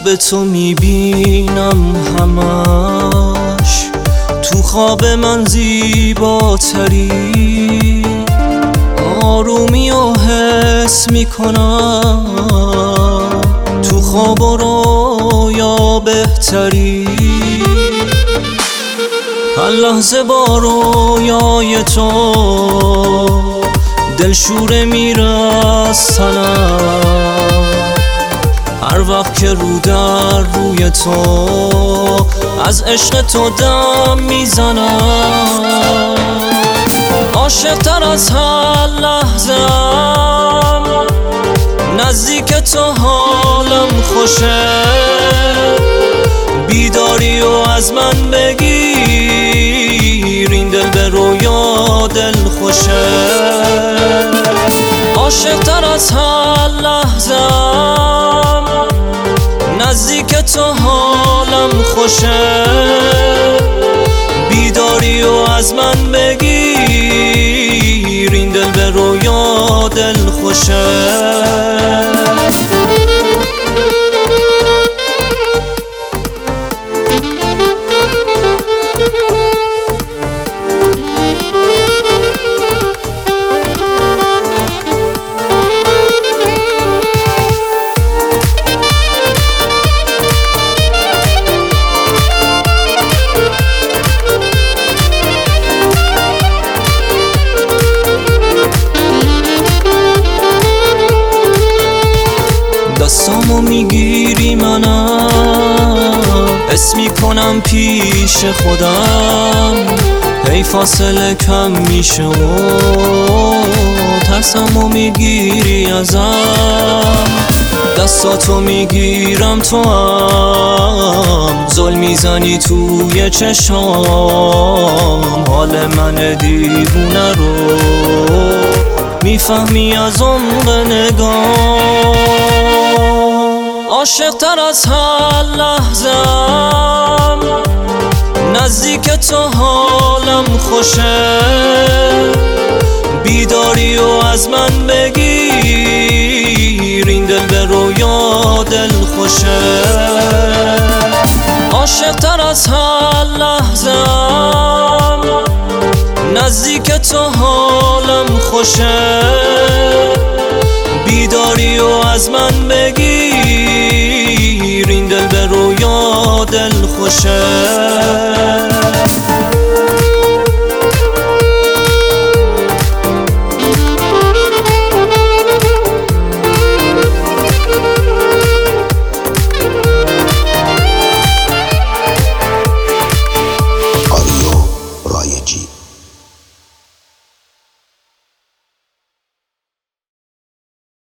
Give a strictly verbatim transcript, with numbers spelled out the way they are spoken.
خواب تو میبینم همش، تو خواب من زیباتری، آرومی و حس میکنم، تو خواب و رویا بهتری. هر لحظه با رویای تو دلشوره میرسنم، هر وقت که رو در روی تو از عشق تو دم میزنم. عاشق تر از هر لحظه‌ام، نزدیک تو حالم خوشه، بیداری و از من بگیر، این دل به رویا دل خوشه. عاشق تر از هر لحظه‌ام، نزدیک تو حالم خوشه، بیداری و از من بگیر، این دل به رویا دل خوشه. دستامو میگیری منم حس میکنم پیش خودم، هی فاصله کم میشه و ترسمو میگیری ازم. دستاتو میگیرم تو هم زل میزنی توی چشام، حال من دیوونه رو میفهمی از عمق نگاه. عاشق تر از هر لحظه‌ام، نزدیک تو حالم خوشه، بیداری و از من بگیر، این دل به رویا دل خوشه. عاشق تر از هر لحظه‌ام، نزدیک تو حالم خوشه، بیداری و از من بگیر، این دل به رویا دل خوشه.